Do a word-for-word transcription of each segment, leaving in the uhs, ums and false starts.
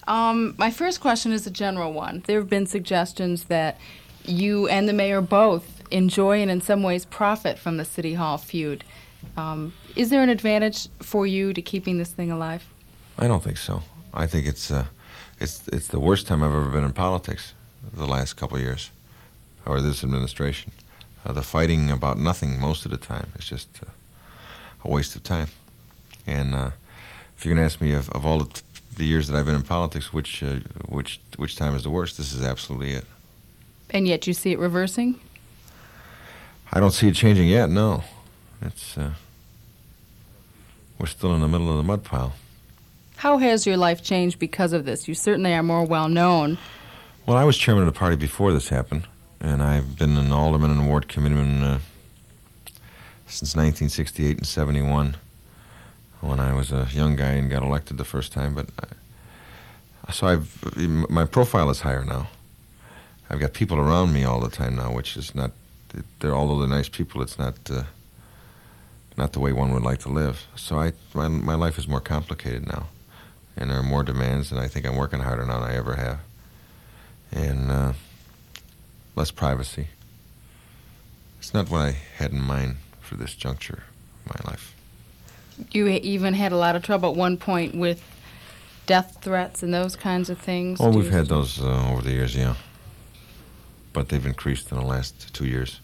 Um, my first question is a general one. There have been suggestions that you and the mayor both enjoy and in some ways profit from the City Hall feud. Um, is there an advantage for you to keeping this thing alive? I don't think so. I think it's uh, it's it's the worst time I've ever been in politics, the last couple of years, or this administration. Uh, the fighting about nothing most of the time is just uh, a waste of time. And uh, if you're going to ask me of, of all the, t- the years that I've been in politics, which uh, which which time is the worst, this is absolutely it. And yet you see it reversing? I don't see it changing yet, no. It's uh, we're still in the middle of the mud pile. How has your life changed because of this? You certainly are more well-known. Well, I was chairman of the party before this happened, and I've been an alderman and ward committeeman uh, since nineteen sixty-eight and seventy-one, when I was a young guy and got elected the first time. But I, so I've my profile is higher now. I've got people around me all the time now, which is not. They're although they're nice people, it's not uh, not the way one would like to live. So I my my life is more complicated now, and there are more demands, and I think I'm working harder now than I ever have, and uh, less privacy. It's not what I had in mind for this juncture of my life. You even had a lot of trouble at one point with death threats and those kinds of things. Oh, Do we've you- had those uh, over the years, yeah. But they've increased in the last two years.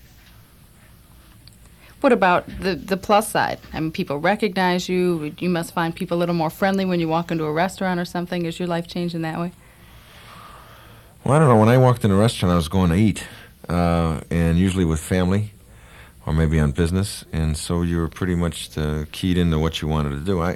What about the, the plus side? I mean, people recognize you. You must find people a little more friendly when you walk into a restaurant or something. Is your life changed in that way? Well, I don't know. When I walked in a restaurant, I was going to eat, uh, and usually with family, or maybe on business, and so you were pretty much uh, keyed into what you wanted to do. I,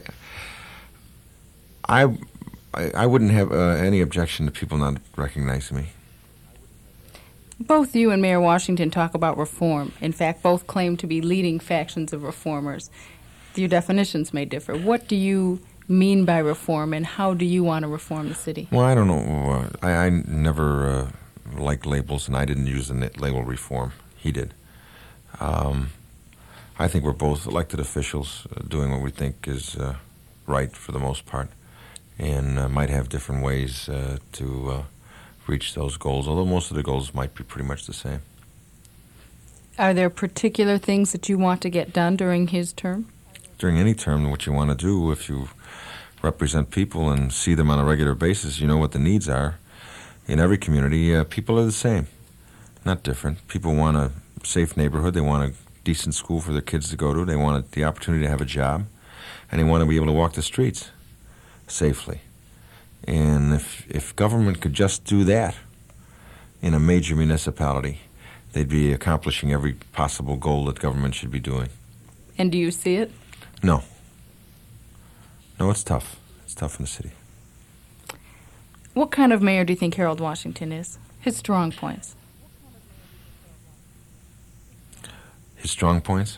I, I I wouldn't have uh, any objection to people not recognizing me. Both you and Mayor Washington talk about reform. In fact, both claim to be leading factions of reformers. Your definitions may differ. What do you mean by reform, and how do you want to reform the city? Well, I don't know. Uh, I, I never uh, liked labels, and I didn't use the label reform. He did. Um, I think we're both elected officials uh, doing what we think is uh, right for the most part, and uh, might have different ways uh, to uh, reach those goals, although most of the goals might be pretty much the same. Are there particular things that you want to get done during his term? During any term, what you want to do, if you represent people and see them on a regular basis, you know what the needs are. In every community, uh, people are the same, not different. People want a safe neighborhood. They want a decent school for their kids to go to. They want the opportunity to have a job, and they want to be able to walk the streets safely. And if if government could just do that in a major municipality, they'd be accomplishing every possible goal that government should be doing. And do you see it? No. No, it's tough. It's tough in the city. What kind of mayor do you think Harold Washington is? His strong points. His strong points?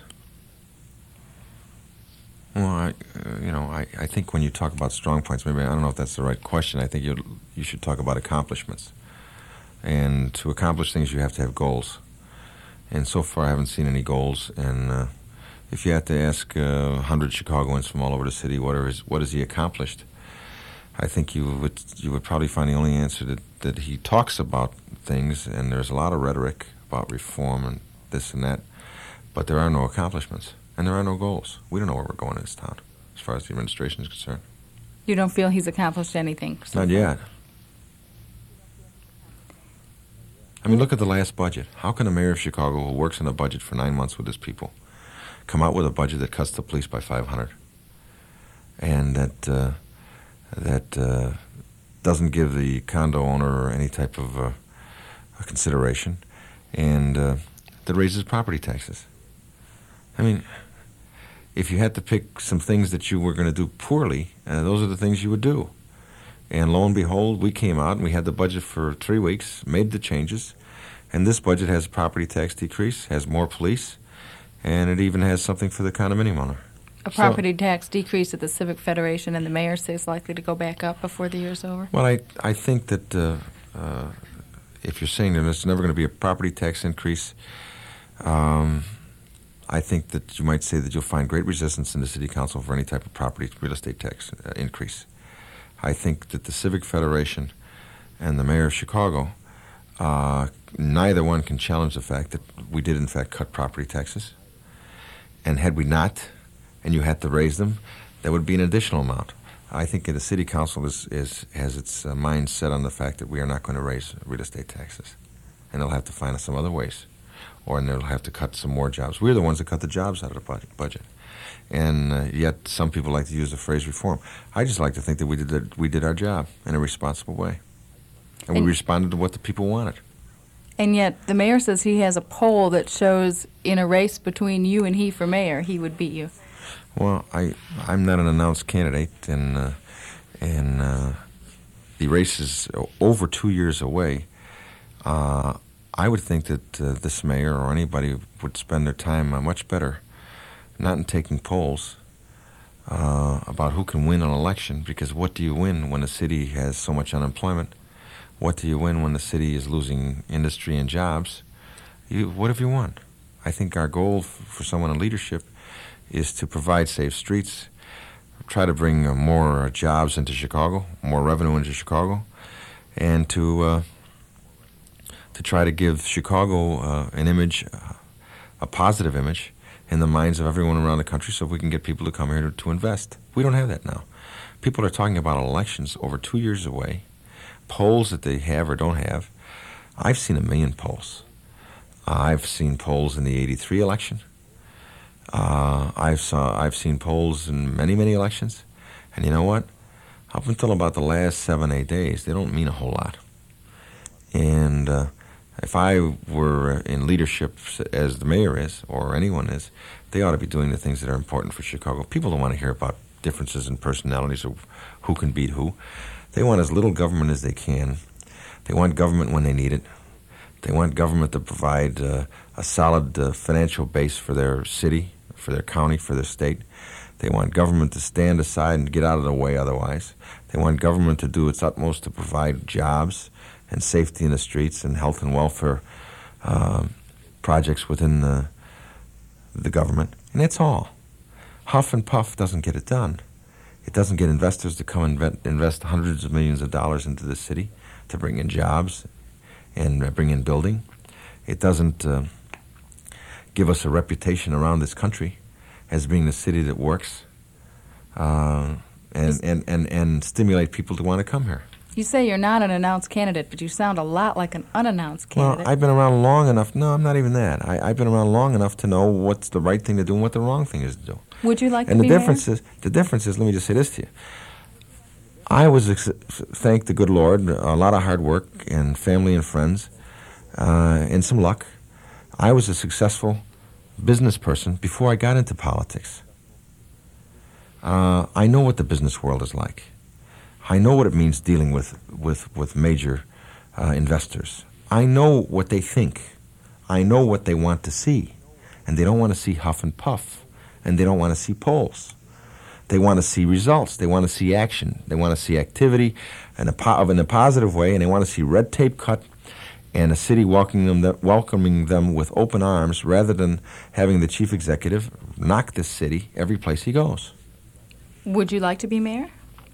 Well, I, uh, you know, I, I think when you talk about strong points, maybe I don't know if that's the right question. I think you you should talk about accomplishments. And to accomplish things, you have to have goals. And so far, I haven't seen any goals. And uh, if you had to ask uh, one hundred Chicagoans from all over the city what are his, what has he accomplished, I think you would you would probably find the only answer that, that he talks about things, and there's a lot of rhetoric about reform and this and that, but there are no accomplishments. And there are no goals. We don't know where we're going in this town, as far as the administration is concerned. You don't feel he's accomplished anything? So Not yet. I mean, look at the last budget. How can a mayor of Chicago who works on a budget for nine months with his people come out with a budget that cuts the police by five hundred, and that uh, that uh, doesn't give the condo owner any type of uh, consideration, and uh, that raises property taxes? I mean, if you had to pick some things that you were going to do poorly, uh, those are the things you would do. And lo and behold, we came out and we had the budget for three weeks, made the changes, and this budget has a property tax decrease, has more police, and it even has something for the condominium owner. a property so, tax decrease at the Civic Federation, and the mayor says likely to go back up before the year's over? Well, I I think that uh, uh, if you're saying that there's never going to be a property tax increase, um, I think that you might say that you'll find great resistance in the city council for any type of property real estate tax uh, increase. I think that the Civic Federation and the mayor of Chicago, uh, neither one can challenge the fact that we did in fact cut property taxes. And had we not, and you had to raise them, that would be an additional amount. I think the city council is, is has its uh, mind set on the fact that we are not going to raise real estate taxes. And they'll have to find some other ways. Or and they'll have to cut some more jobs. We're the ones that cut the jobs out of the budget. And uh, yet some people like to use the phrase reform. I just like to think that we did the, we did our job in a responsible way. And, and we responded to what the people wanted. And yet the mayor says he has a poll that shows in a race between you and he for mayor, he would beat you. Well, I, I'm not an announced candidate, and, uh, and uh, the race is over two years away. Uh, I would think that uh, this mayor or anybody would spend their time uh, much better not in taking polls uh, about who can win an election, because what do you win when a city has so much unemployment? What do you win when the city is losing industry and jobs? You, what have you won? I think our goal f- for someone in leadership is to provide safe streets, try to bring uh, more uh, jobs into Chicago, more revenue into Chicago, and to uh, to try to give Chicago uh, an image, uh, a positive image, in the minds of everyone around the country, so we can get people to come here to, to invest. We don't have that now. People are talking about elections over two years away, polls that they have or don't have. I've seen a million polls. Uh, I've seen polls in the eighty-three election. Uh, I've saw I've seen polls in many, many elections. And you know what? Up until about the last seven, eight days, they don't mean a whole lot. And uh, if I were in leadership as the mayor is, or anyone is, they ought to be doing the things that are important for Chicago. People don't want to hear about differences in personalities or who can beat who. They want as little government as they can. They want government when they need it. They want government to provide uh, a solid uh, financial base for their city, for their county, for their state. They want government to stand aside and get out of the way otherwise. They want government to do its utmost to provide jobs and safety in the streets and health and welfare uh, projects within the, the government. And that's all. Huff and puff doesn't get it done. It doesn't get investors to come and invest hundreds of millions of dollars into the city to bring in jobs and bring in building. It doesn't uh, give us a reputation around this country as being the city that works uh, and, and, and, and stimulate people to want to come here. You say you're not an announced candidate, but you sound a lot like an unannounced candidate. Well, I've been around long enough. No, I'm not even that. I, I've been around long enough to know what's the right thing to do and what the wrong thing is to do. Would you like and to the be difference mayor? is the difference is. Let me just say this to you. I was ex- thank the good Lord, a lot of hard work and family and friends, uh, and some luck. I was a successful business person before I got into politics. Uh, I know what the business world is like. I know what it means dealing with, with, with major uh, investors. I know what they think. I know what they want to see. And they don't want to see huff and puff. And they don't want to see polls. They want to see results. They want to see action. They want to see activity in a, po- in a positive way. And they want to see red tape cut and a city welcoming them, welcoming them with open arms rather than having the chief executive knock this city every place he goes. Would you like to be mayor?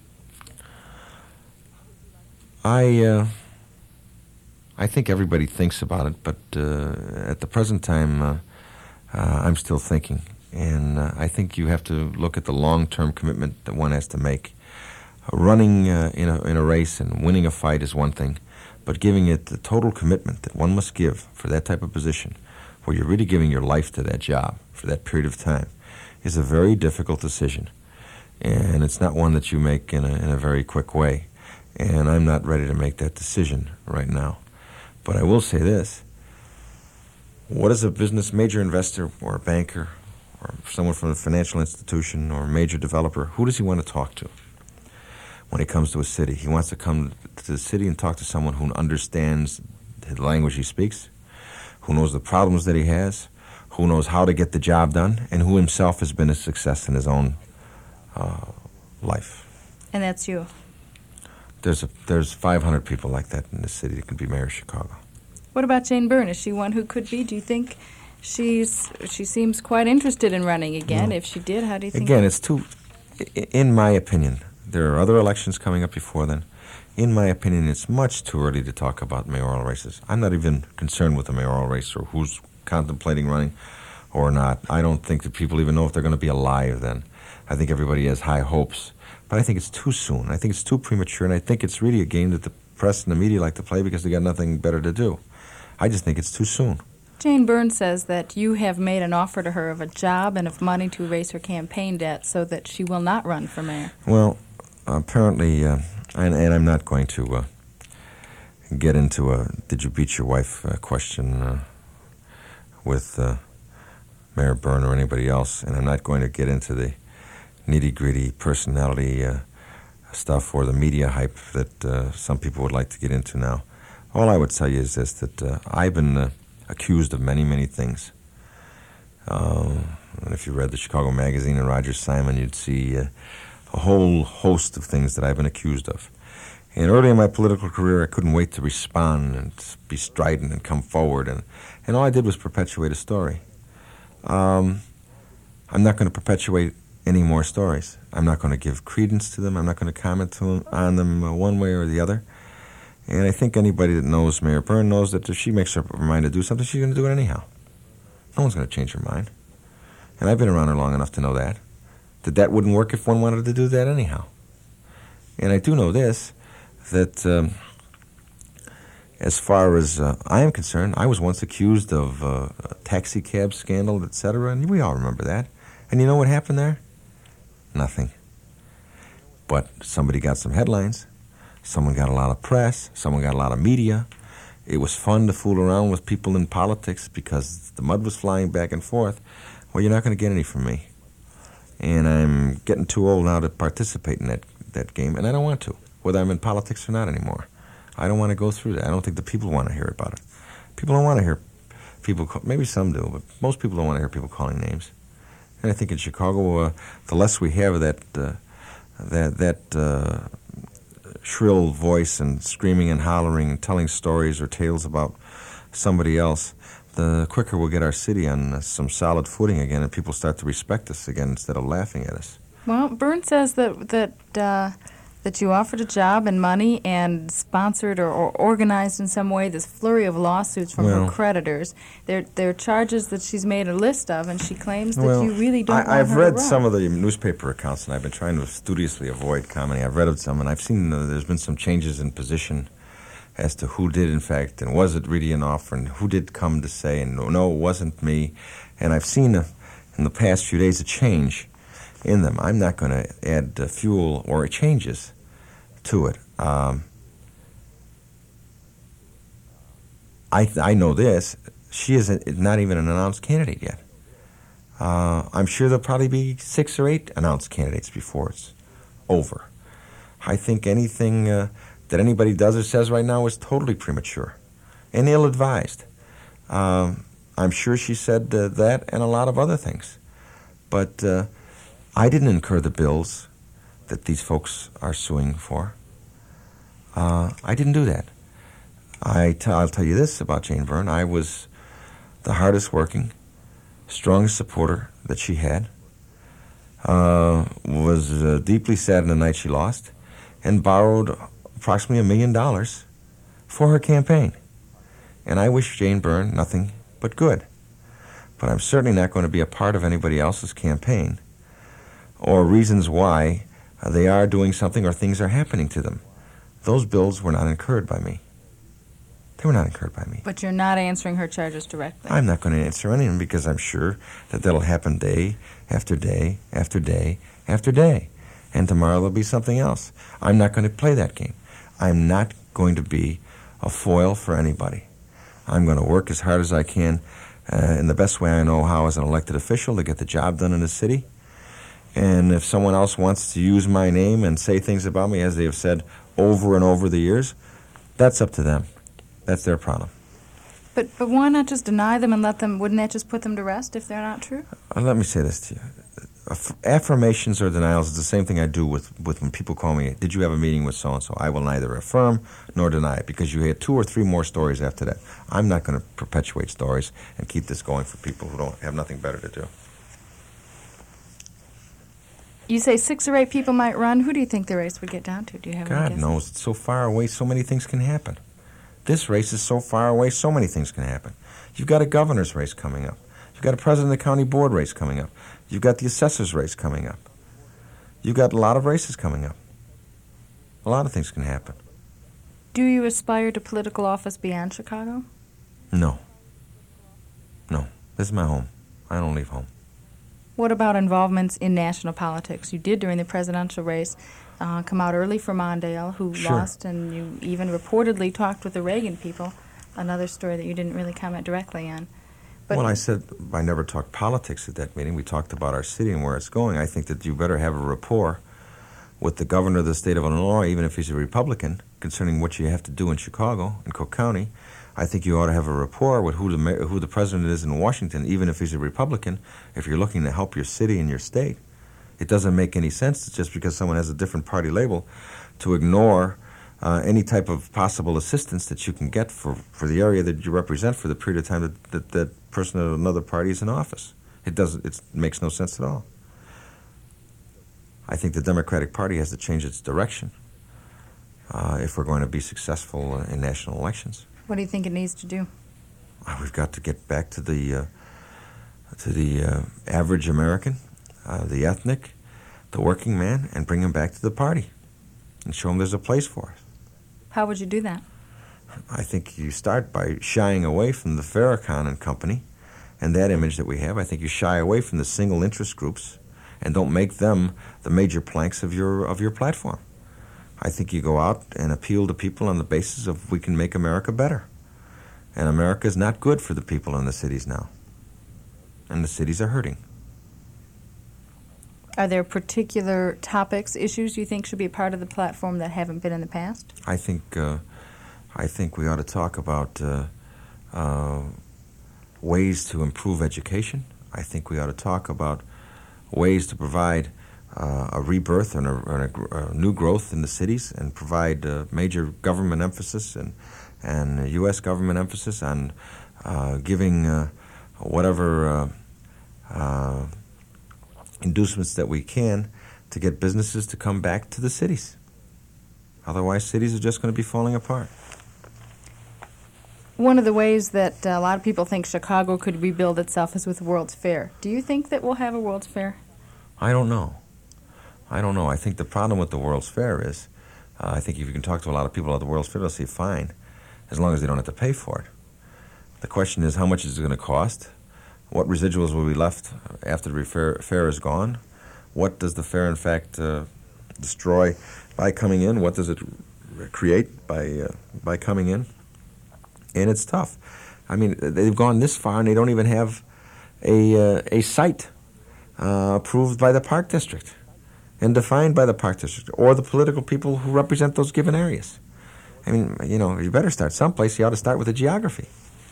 I uh, I think everybody thinks about it, but uh, at the present time, uh, uh, I'm still thinking. And uh, I think you have to look at the long-term commitment that one has to make. Uh, running uh, in, a, in a race and winning a fight is one thing, but giving it the total commitment that one must give for that type of position, where you're really giving your life to that job for that period of time, is a very difficult decision. And it's not one that you make in a, in a very quick way. And I'm not ready to make that decision right now. But I will say this. What is a business major investor or a banker or someone from a financial institution or a major developer, who does he want to talk to when he comes to a city? He wants to come to the city and talk to someone who understands the language he speaks, who knows the problems that he has, who knows how to get the job done, and who himself has been a success in his own uh, life. And that's you. There's a, there's five hundred people like that in this city that can be mayor of Chicago. What about Jane Byrne? Is she one who could be? Do you think she's she seems quite interested in running again? No. If she did, how do you think? Again, it's too, in my opinion, There are other elections coming up before then. In my opinion, it's much too early to talk about mayoral races. I'm not even concerned with the mayoral race or who's contemplating running or not. I don't think that people even know if they're going to be alive then. I think everybody has high hopes. But I think it's too soon. I think it's too premature, and I think it's really a game that the press and the media like to play because they got nothing better to do. I just think it's too soon. Jane Byrne says that you have made an offer to her of a job and of money to erase her campaign debt so that she will not run for mayor. Well, apparently, uh, and, and I'm not going to uh, get into a did you beat your wife uh, question uh, with uh, Mayor Byrne or anybody else, and I'm not going to get into the nitty-gritty personality uh, stuff or the media hype that uh, some people would like to get into now. All I would tell you is this, that uh, I've been uh, accused of many, many things. Uh, and if you read the Chicago Magazine and Roger Simon, you'd see uh, a whole host of things that I've been accused of. And early in my political career, I couldn't wait to respond and be strident and come forward. And, and all I did was perpetuate a story. Um, I'm not going to perpetuate any more stories. I'm not going to give credence to them. I'm not going to comment to them, on them uh, one way or the other. And I think anybody that knows Mayor Byrne knows that if she makes up her mind to do something, she's going to do it anyhow. No one's going to change her mind. And I've been around her long enough to know that. That that wouldn't work if one wanted to do that anyhow. And I do know this, that um, as far as uh, I am concerned, I was once accused of uh, a taxi cab scandal, et cetera, and we all remember that. And you know what happened there? Nothing. But somebody got some headlines. Someone got a lot of press. Someone got a lot of media. It was fun to fool around with people in politics because the mud was flying back and forth. Well, you're not going to get any from me. And I'm getting too old now to participate in that, that game, and I don't want to, whether I'm in politics or not anymore. I don't want to go through that. I don't think the people want to hear about it. People don't want to hear people, call, maybe some do, but most people don't want to hear people calling names. And I think in Chicago, uh, the less we have of that, uh, that, that uh, shrill voice and screaming and hollering and telling stories or tales about somebody else, the quicker we'll get our city on uh, some solid footing again and people start to respect us again instead of laughing at us. Well, Byrne says that that uh, that you offered a job and money and sponsored or, or organized in some way this flurry of lawsuits from well, her creditors. They're, they're charges that she's made a list of, and she claims that well, you really don't I, want I've her read to run. some of the newspaper accounts, and I've been trying to studiously avoid commenting. I've read of some, and I've seen uh, there's been some changes in position as to who did, in fact, and was it really an offer, and who did come to say, and no, no it wasn't me. And I've seen uh, in the past few days a change in them. I'm not going to add uh, fuel or changes to it. Um, I I know this. She is a, not even an announced candidate yet. Uh, I'm sure there'll probably be six or eight announced candidates before it's over. I think anything uh, that anybody does or says right now is totally premature and ill-advised. Um, I'm sure she said uh, that and a lot of other things. But uh, I didn't incur the bills that these folks are suing for. Uh, I didn't do that. I t- I'll tell you this about Jane Byrne. I was the hardest working, strongest supporter that she had, uh, was uh, deeply sad in the night she lost, and borrowed approximately a million dollars for her campaign. And I wish Jane Byrne nothing but good. But I'm certainly not going to be a part of anybody else's campaign or reasons why uh, they are doing something or things are happening to them. Those bills were not incurred by me. They were not incurred by me. But you're not answering her charges directly. I'm not going to answer any of them because I'm sure that that'll happen day after day after day after day. And tomorrow there'll be something else. I'm not going to play that game. I'm not going to be a foil for anybody. I'm going to work as hard as I can uh, in the best way I know how as an elected official to get the job done in the city. And if someone else wants to use my name and say things about me, as they have said over and over the years, that's up to them. That's their problem. But but why not just deny them and let them, wouldn't that just put them to rest if they're not true? Uh, let me say this to you. Aff- affirmations or denials is the same thing I do with, with when people call me, did you have a meeting with so-and-so? I will neither affirm nor deny it because you had two or three more stories after that. I'm not going to perpetuate stories and keep this going for people who don't have nothing better to do. You say six or eight people might run. Who do you think the race would get down to? Do you have any God guesses? knows. It's so far away, so many things can happen. This race is so far away, so many things can happen. You've got a governor's race coming up. You've got a president of the county board race coming up. You've got the assessor's race coming up. You've got a lot of races coming up. A lot of things can happen. Do you aspire to political office beyond Chicago? No. No. This is my home. I don't leave home. What about involvements in national politics? You did during the presidential race uh, come out early for Mondale, who Sure. lost, and you even reportedly talked with the Reagan people, another story that you didn't really comment directly on. But Well, I said I never talked politics at that meeting. We talked about our city and where it's going. I think that you better have a rapport with the governor of the state of Illinois, even if he's a Republican, concerning what you have to do in Chicago, in Cook County. I think you ought to have a rapport with who the ma- who the president is in Washington, even if he's a Republican, if you're looking to help your city and your state. It doesn't make any sense just because someone has a different party label to ignore uh, any type of possible assistance that you can get for, for the area that you represent for the period of time that that, that person of another party is in office. It doesn't. It makes no sense at all. I think the Democratic Party has to change its direction uh, if we're going to be successful uh, in national elections. what do you think it needs to do? Uh, We've got to get back to the uh, to the uh, average American, uh, the ethnic, the working man, and bring him back to the party and show him there's a place for us. How would you do that? I think you start by shying away from the Farrakhan and company and that image that we have. I think you shy away from the single interest groups and don't make them the major planks of your of your platform. I think you go out and appeal to people on the basis of we can make America better. And America is not good for the people in the cities now. And the cities are hurting. Are there particular topics, issues you think should be a part of the platform that haven't been in the past? I think uh, I think we ought to talk about uh, uh, ways to improve education. I think we ought to talk about ways to provide uh, a rebirth and, a, and a, a new growth in the cities and provide uh, major government emphasis and, and U S government emphasis on uh, giving uh, whatever uh, uh, inducements that we can to get businesses to come back to the cities. Otherwise, cities are just going to be falling apart. One of the ways that uh, a lot of people think Chicago could rebuild itself is with the World's Fair. Do you think that we'll have a World's Fair? I don't know. I don't know. I think the problem with the World's Fair is, uh, I think if you can talk to a lot of people at the World's Fair, they'll say fine, as long as they don't have to pay for it. The question is, how much is it going to cost? What residuals will be left after the fair, fair is gone? What does the fair, in fact, uh, destroy by coming in? What does it create by uh, by coming in? And it's tough. I mean, they've gone this far, and they don't even have a uh, a site uh, approved by the Park District and defined by the Park District or the political people who represent those given areas. I mean, you know, you better start someplace. You ought to start with the geography.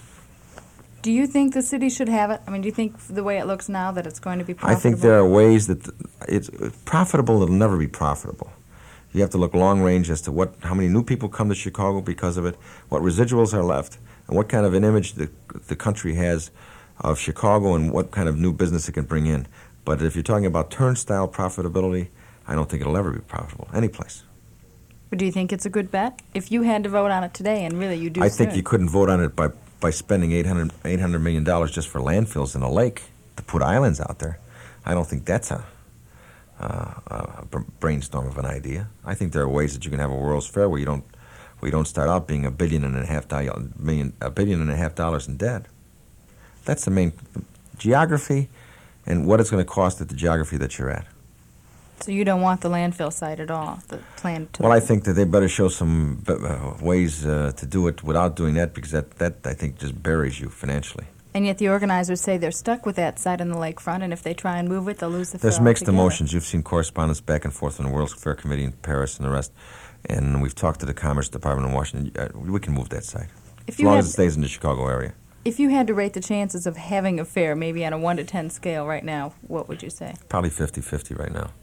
Do you think the city should have it? I mean, do you think the way it looks now that it's going to be profitable? I think there are ways that th- it's profitable. It'll never be profitable. You have to look long range as to what, how many new people come to Chicago because of it, what residuals are left, and what kind of an image the the country has of Chicago and what kind of new business it can bring in. But if you're talking about turnstile profitability, I don't think it'll ever be profitable any place. But do you think it's a good bet? If you had to vote on it today, and really you do I think soon. you couldn't vote on it by by spending eight hundred, eight hundred million dollars just for landfills in a lake to put islands out there. I don't think that's a, uh, a brainstorm of an idea. I think there are ways that you can have a World's Fair where you don't where you don't start out being a billion and a half dollar, million a billion and a half dollars in debt. That's the main geography and what it's going to cost at the geography that you're at. So you don't want the landfill site at all, the plan to... Well, I think that they better show some uh, ways uh, to do it without doing that, because that, that, I think, just buries you financially. And yet the organizers say they're stuck with that site on the lakefront, and if they try and move it, they'll lose the fair There's mixed altogether. emotions. You've seen correspondence back and forth on the World's Fair Committee in Paris and the rest, and we've talked to the Commerce Department in Washington. Uh, we can move that site, If as you long had, as it stays in the Chicago area. If you had to rate the chances of having a fair, maybe on a one to ten scale right now, what would you say? Probably fifty-fifty right now.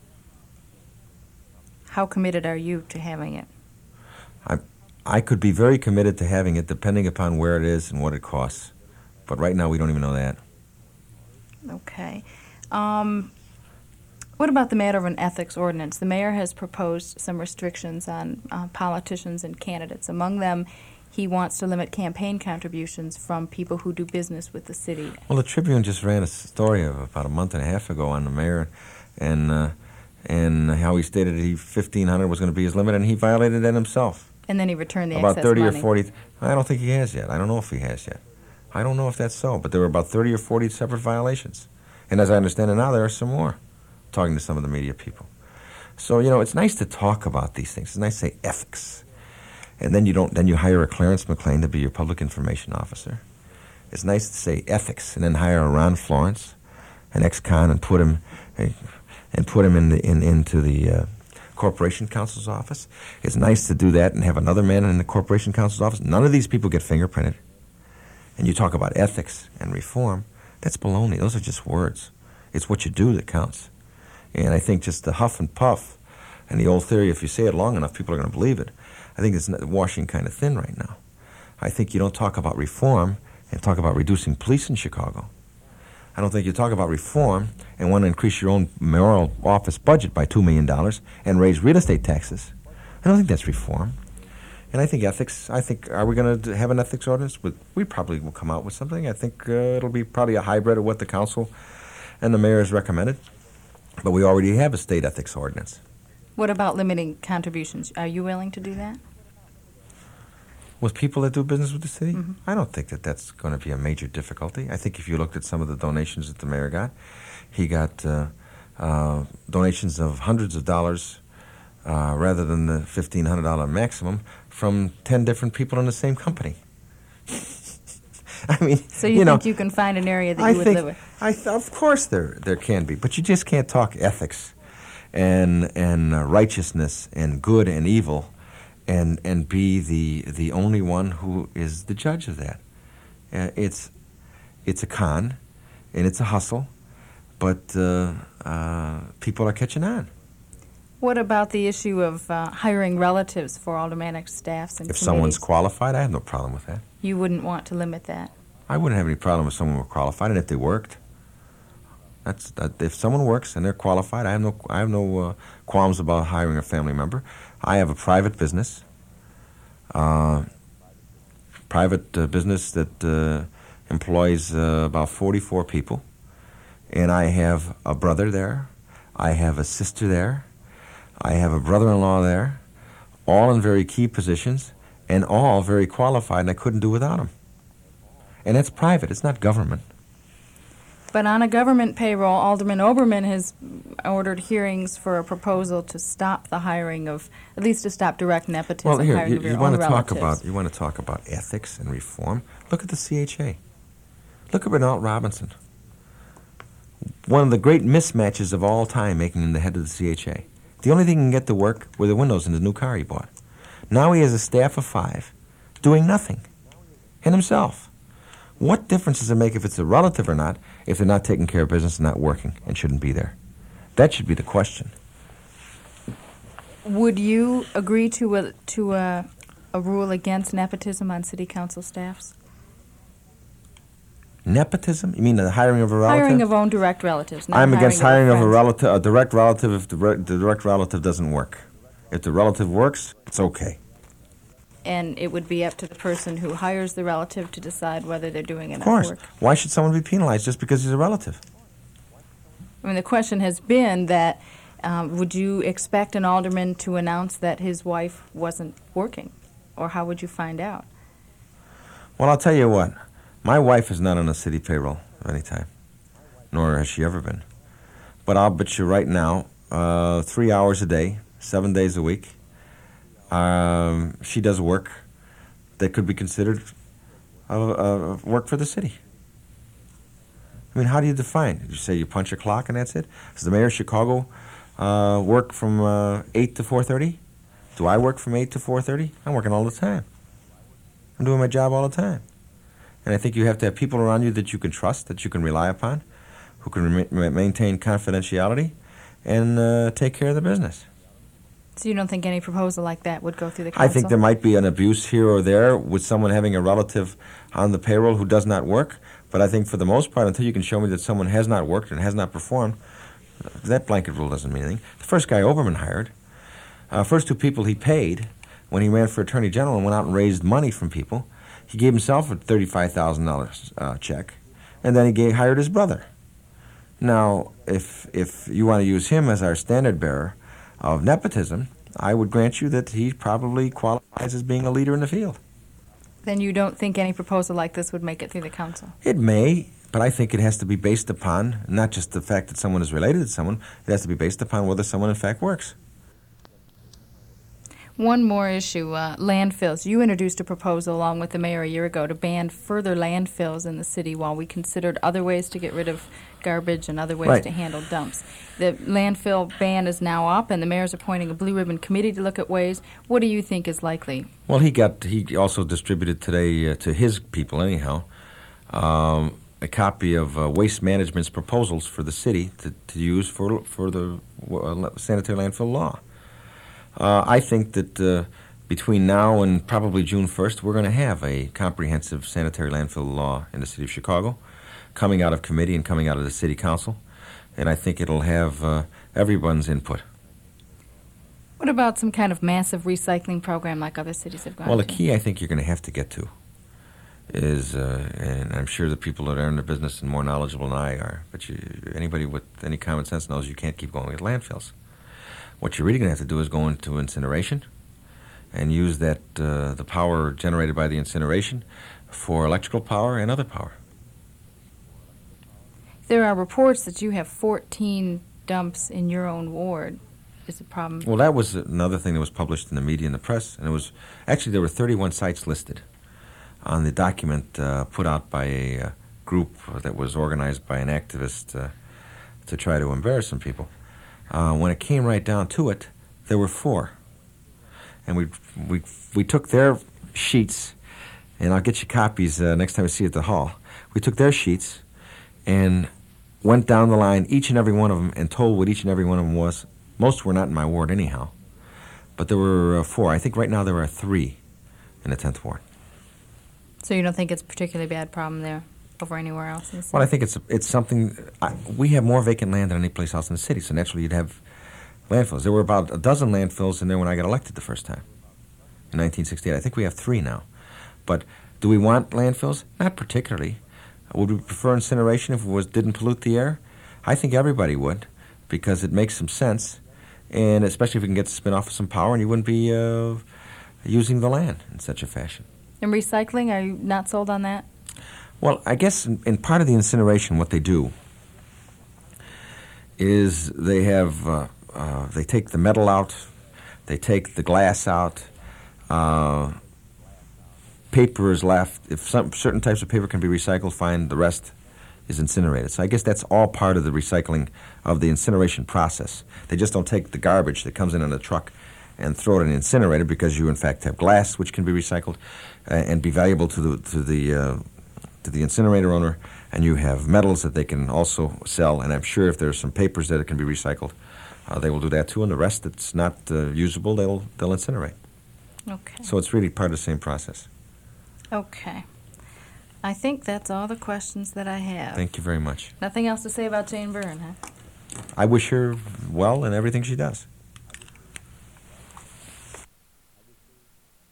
How committed are you to having it? I, I could be very committed to having it, depending upon where it is and what it costs. But right now, we don't even know that. Okay. Um, What about the matter of an ethics ordinance? The mayor has proposed some restrictions on uh, politicians and candidates. Among them, he wants to limit campaign contributions from people who do business with the city. Well, the Tribune just ran a story of about a month and a half ago on the mayor and uh, and how he stated he fifteen hundred was going to be his limit, and he violated that himself. And then he returned the about excess thirty money. or forty. I don't think he has yet. I don't know if he has yet. I don't know if that's so, but there were about thirty or forty separate violations. And as I understand it now, there are some more, talking to some of the media people. So, you know, it's nice to talk about these things. It's nice to say ethics. And then you don't. Then you hire a Clarence McLean to be your public information officer. It's nice to say ethics, and then hire a Ron Florence, an ex-con, and put him, and put him in the in into the uh, Corporation Counsel's office. It's nice to do that and have another man in the Corporation Counsel's office. None of these people get fingerprinted. And you talk about ethics and reform. That's baloney. Those are just words. It's what you do that counts. And I think just the huff and puff, and the old theory, if you say it long enough, people are going to believe it. I think it's washing kind of thin right now. I think you don't talk about reform and talk about reducing police in Chicago. I don't think you talk about reform and want to increase your own mayoral office budget by two million dollars and raise real estate taxes. I don't think that's reform. And I think ethics, I think, are we going to have an ethics ordinance? We probably will come out with something. I think uh, it'll be probably a hybrid of what the council and the mayor has recommended. But we already have a state ethics ordinance. What about limiting contributions? Are you willing to do that? With people that do business with the city? Mm-hmm. I don't think that that's going to be a major difficulty. I think if you looked at some of the donations that the mayor got, he got uh, uh, donations of hundreds of dollars uh, rather than the fifteen hundred dollars maximum from ten different people in the same company. I mean, so you, you think know, you can find an area that I you would think, live with? I th- of course there there can be, but you just can't talk ethics and and uh, righteousness and good and evil and and be the the only one who is the judge of that. Uh, it's it's a con and it's a hustle, but uh, uh, people are catching on. What about the issue of uh, hiring relatives for aldermanic staffs and If committees? someone's qualified, I have no problem with that. You wouldn't want to limit that? I wouldn't have any problem if someone were qualified, and if they worked. That's that, if someone works and they're qualified, I have no I have no uh, qualms about hiring a family member. I have a private business, uh, private uh, business that uh, employs uh, about forty-four people, and I have a brother there, I have a sister there, I have a brother-in-law there, all in very key positions, and all very qualified, and I couldn't do without them. And that's private. It's not government. But on a government payroll, Alderman Oberman has ordered hearings for a proposal to stop the hiring of, at least to stop direct nepotism. Well, here, hiring you, of your you want own to talk relatives. about you want to talk about ethics and reform. Look at the C H A. Look at Renault Robinson. One of the great mismatches of all time, making him the head of the C H A. The only thing he can get to work were the windows in the new car he bought. Now he has a staff of five, doing nothing, and himself. What difference does it make if it's a relative or not, if they're not taking care of business and not working and shouldn't be there? That should be the question. Would you agree to a to a, a rule against nepotism on city council staffs? Nepotism? You mean the hiring of a relative? Hiring of own direct relatives. Not I'm against hiring of a friends. relative, a direct relative, if the, re- the direct relative doesn't work. If the relative works, it's okay. And it would be up to the person who hires the relative to decide whether they're doing enough Of course. work. Why should someone be penalized just because he's a relative? I mean, the question has been that um, would you expect an alderman to announce that his wife wasn't working? Or how would you find out? Well, I'll tell you what. My wife is not on a city payroll of any time, nor has she ever been. But I'll bet you right now, uh, three hours a day, seven days a week, um, she does work that could be considered uh, uh, work for the city. I mean, how do you define? You say you punch a clock and that's it? Does the mayor of Chicago uh, work from uh, eight to four thirty? Do I work from eight to four thirty? I'm working all the time. I'm doing my job all the time. And I think you have to have people around you that you can trust, that you can rely upon, who can re- maintain confidentiality and uh, take care of the business. So you don't think any proposal like that would go through the I council? think there might be an abuse here or there with someone having a relative on the payroll who does not work. But I think for the most part, until you can show me that someone has not worked and has not performed, That blanket rule doesn't mean anything. The first guy Oberman hired, uh, first two people he paid when he ran for Attorney General and went out and raised money from people, he gave himself a thirty-five thousand dollars uh, check, and then he gave, hired his brother. Now, if if you want to use him as our standard bearer of nepotism, I would grant you that he probably qualifies as being a leader in the field. Then you don't think any proposal like this would make it through the council? It may, but I think it has to be based upon not just the fact that someone is related to someone, it has to be based upon whether someone in fact works. One more issue, uh, landfills. You introduced a proposal along with the mayor a year ago to ban further landfills in the city while we considered other ways to get rid of garbage and other ways Right. to handle dumps. The landfill ban is now up, and the mayor's appointing a blue ribbon committee to look at ways. What do you think is likely? Well, he got he also distributed today uh, to his people anyhow um, a copy of uh, Waste Management's proposals for the city to, to use for for the uh, sanitary landfill law. Uh, I think that uh, between now and probably June first, we're going to have a comprehensive sanitary landfill law in the city of Chicago, coming out of committee and coming out of the city council, and I think it'll have uh, everyone's input. What about some kind of massive recycling program like other cities have gone Well, the to? key I think you're going to have to get to is, uh, and I'm sure the people that are in the business and more knowledgeable than I are, but you, anybody with any common sense knows you can't keep going with landfills. What you're really going to have to do is go into incineration and use that uh, the power generated by the incineration for electrical power and other power. There are reports that you have fourteen dumps in your own ward. Is a problem? Well, that was another thing that was published in the media and the press, and it was actually there were thirty-one sites listed on the document uh, put out by a uh, group that was organized by an activist uh, to try to embarrass some people. Uh, when it came right down to it, there were four, and we we we took their sheets, and I'll get you copies uh, next time I see you at the hall. We took their sheets and went down the line, each and every one of them, and told what each and every one of them was. Most were not in my ward anyhow, but there were uh, four. I think right now there are three in the tenth ward. So you don't think it's a particularly bad problem there over anywhere else in the city? Well, I think it's it's something. I, we have more vacant land than any place else in the city, so naturally you'd have landfills. There were about a dozen landfills in there when I got elected the first time in nineteen sixty-eight. I think we have three now. But do we want landfills? Not particularly. Would we prefer incineration if it was didn't pollute the air? I think everybody would, because it makes some sense, and especially if we can get to spin off of some power, and you wouldn't be uh, using the land in such a fashion. And recycling, are you not sold on that? Well, I guess in, in part of the incineration, what they do is they have uh, uh, they take the metal out, they take the glass out, uh, paper is left. If some certain types of paper can be recycled, fine. The rest is incinerated. So I guess that's all part of the recycling of the incineration process. They just don't take the garbage that comes in on a truck and throw it in an incinerator, because you in fact have glass which can be recycled uh, and be valuable to the to the uh, to the incinerator owner, and you have metals that they can also sell, and I'm sure if there's some papers that it can be recycled, uh, they will do that too, and the rest that's not uh, usable, they'll they'll incinerate. Okay. So it's really part of the same process. Okay. I think that's all the questions that I have. Thank you very much. Nothing else to say about Jane Byrne, huh? I wish her well in everything she does.